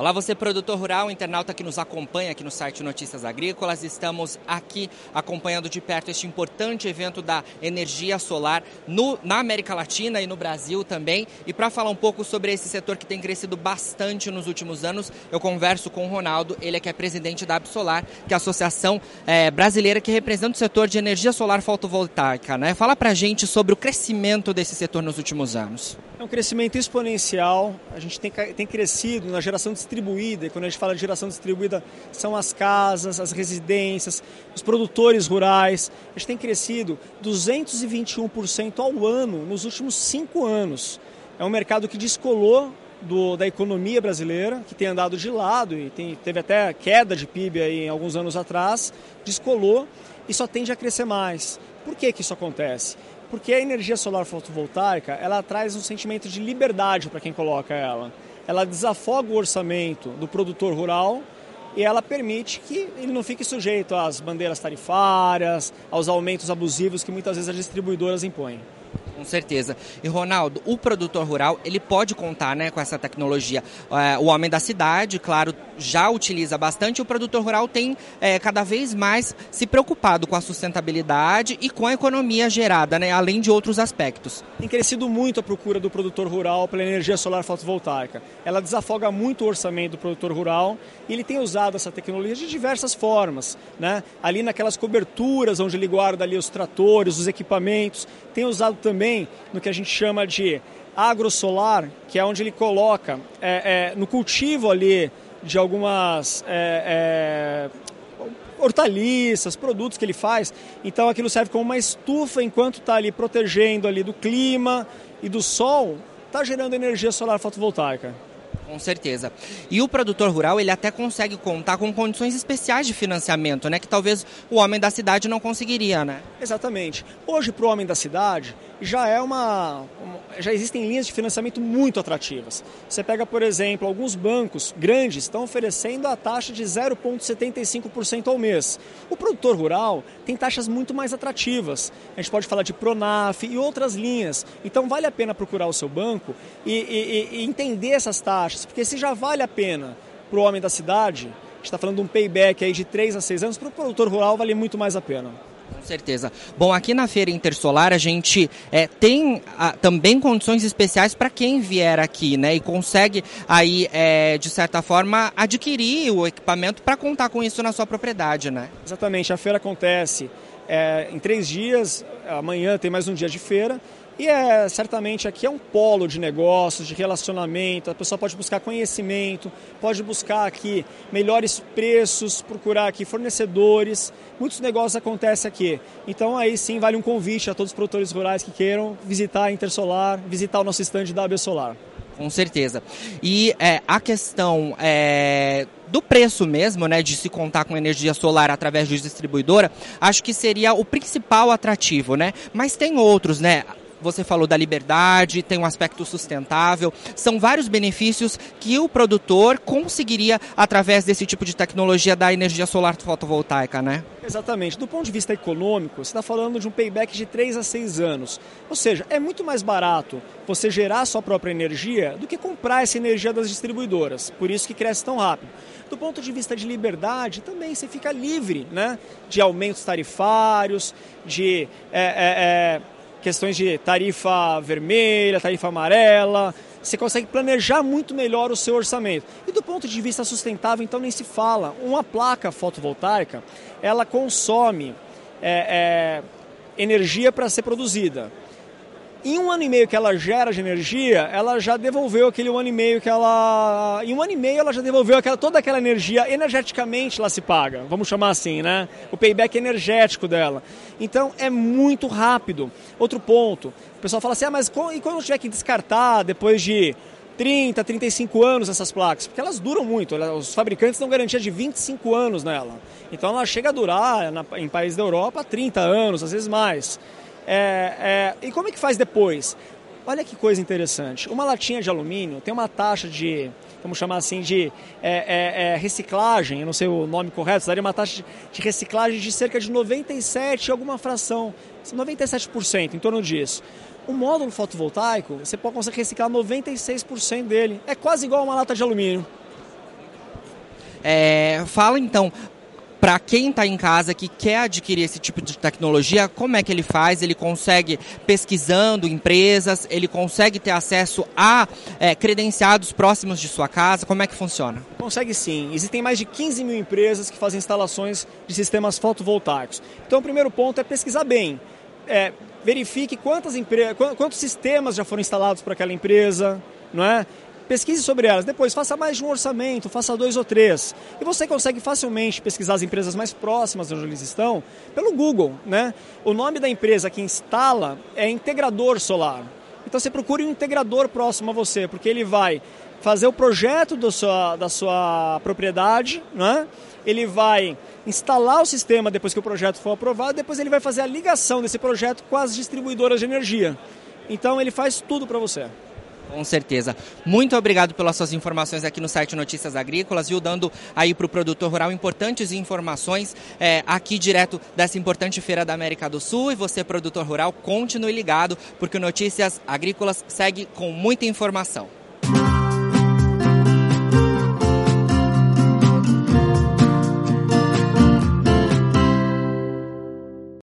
Olá, você produtor rural, internauta que nos acompanha aqui no site Notícias Agrícolas. Estamos aqui acompanhando de perto este importante evento da energia solar na América Latina e no Brasil também. E para falar um pouco sobre esse setor que tem crescido bastante nos últimos anos, eu converso com o Ronaldo, ele que é presidente da Absolar, que é a associação brasileira que representa o setor de energia solar fotovoltaica, né? Fala pra gente sobre o crescimento desse setor nos últimos anos. É um crescimento exponencial, a gente tem crescido na geração distribuída, e quando a gente fala de geração distribuída, são as casas, as residências, os produtores rurais. A gente tem crescido 221% ao ano nos últimos 5 anos. É um mercado que descolou da economia brasileira, que tem andado de lado e teve até queda de PIB aí em alguns anos atrás, descolou e só tende a crescer mais. Por que isso acontece? Porque a energia solar fotovoltaica, ela traz um sentimento de liberdade para quem coloca ela. Ela desafoga o orçamento do produtor rural e ela permite que ele não fique sujeito às bandeiras tarifárias, aos aumentos abusivos que muitas vezes as distribuidoras impõem. Com certeza. E Ronaldo, o produtor rural, ele pode contar, né, com essa tecnologia. O homem da cidade, claro, já utiliza bastante. O produtor rural tem cada vez mais se preocupado com a sustentabilidade e com a economia gerada, né, além de outros aspectos. Tem crescido muito a procura do produtor rural pela energia solar fotovoltaica. Ela desafoga muito o orçamento do produtor rural e ele tem usado essa tecnologia de diversas formas, né? Ali naquelas coberturas onde ele guarda ali os tratores, os equipamentos. Tem usado também no que a gente chama de agrosolar, que é onde ele coloca no cultivo ali de algumas hortaliças, produtos que ele faz. Então aquilo serve como uma estufa enquanto está ali protegendo ali do clima e do sol, está gerando energia solar fotovoltaica. Com certeza. E o produtor rural, ele até consegue contar com condições especiais de financiamento, né? Que talvez o homem da cidade não conseguiria, né? Exatamente. Hoje, para o homem da cidade, já existem linhas de financiamento muito atrativas. Você pega, por exemplo, alguns bancos grandes estão oferecendo a taxa de 0,75% ao mês. O produtor rural tem taxas muito mais atrativas. A gente pode falar de Pronaf e outras linhas. Então, vale a pena procurar o seu banco e entender essas taxas, porque se já vale a pena para o homem da cidade, a gente está falando de um payback aí de 3 a 6 anos, para o produtor rural vale muito mais a pena. Com certeza. Bom, aqui na Feira Intersolar a gente tem também condições especiais para quem vier aqui, né? E consegue aí, de certa forma, adquirir o equipamento para contar com isso na sua propriedade, né? Exatamente. A feira acontece em 3 dias, amanhã tem mais um dia de feira. E certamente aqui é um polo de negócios, de relacionamento, a pessoa pode buscar conhecimento, pode buscar aqui melhores preços, procurar aqui fornecedores, muitos negócios acontecem aqui. Então aí sim vale um convite a todos os produtores rurais que queiram visitar a Intersolar, visitar o nosso estande da Absolar. Com certeza. E a questão do preço mesmo, né, de se contar com energia solar através de distribuidora, acho que seria o principal atrativo, né? Mas tem outros, né? Você falou da liberdade, tem um aspecto sustentável, são vários benefícios que o produtor conseguiria através desse tipo de tecnologia da energia solar fotovoltaica, né? Exatamente. Do ponto de vista econômico, você está falando de um payback de 3 a 6 anos. Ou seja, é muito mais barato você gerar a sua própria energia do que comprar essa energia das distribuidoras. Por isso que cresce tão rápido. Do ponto de vista de liberdade, também você fica livre, né, de aumentos tarifários, de questões de tarifa vermelha, tarifa amarela. Você consegue planejar muito melhor o seu orçamento. E do ponto de vista sustentável, então nem se fala. Uma placa fotovoltaica, ela consome energia para ser produzida. Em 1 ano e meio que ela gera de energia, ela já devolveu aquele 1 ano e meio que ela... Em 1 ano e meio ela já devolveu toda aquela energia, energeticamente ela se paga, vamos chamar assim, né? O payback energético dela. Então é muito rápido. Outro ponto, o pessoal fala assim, mas e quando eu tiver que descartar depois de 30, 35 anos essas placas? Porque elas duram muito, os fabricantes dão garantia de 25 anos nela. Então ela chega a durar, em países da Europa, 30 anos, às vezes mais. E como é que faz depois? Olha que coisa interessante. Uma latinha de alumínio tem uma taxa de, vamos chamar assim, de reciclagem, eu não sei o nome correto, daria uma taxa de reciclagem de cerca de 97 alguma fração, 97%, em torno disso. O módulo fotovoltaico, você consegue reciclar 96% dele. É quase igual a uma lata de alumínio. Fala então, para quem está em casa que quer adquirir esse tipo de tecnologia, como é que ele faz? Ele consegue pesquisando empresas, ele consegue ter acesso a credenciados próximos de sua casa? Como é que funciona? Consegue sim. Existem mais de 15 mil empresas que fazem instalações de sistemas fotovoltaicos. Então o primeiro ponto é pesquisar bem. Verifique quantos sistemas já foram instalados por aquela empresa, não é? Pesquise sobre elas, depois faça mais de um orçamento, faça 2 ou 3. E você consegue facilmente pesquisar as empresas mais próximas de onde eles estão pelo Google, né? O nome da empresa que instala é Integrador Solar. Então você procure um integrador próximo a você, porque ele vai fazer o projeto da sua propriedade, né? Ele vai instalar o sistema depois que o projeto for aprovado, depois ele vai fazer a ligação desse projeto com as distribuidoras de energia. Então ele faz tudo para você. Com certeza. Muito obrigado pelas suas informações aqui no site Notícias Agrícolas, viu? Dando aí para o produtor rural importantes informações aqui direto dessa importante feira da América do Sul. E você, produtor rural, continue ligado, porque o Notícias Agrícolas segue com muita informação.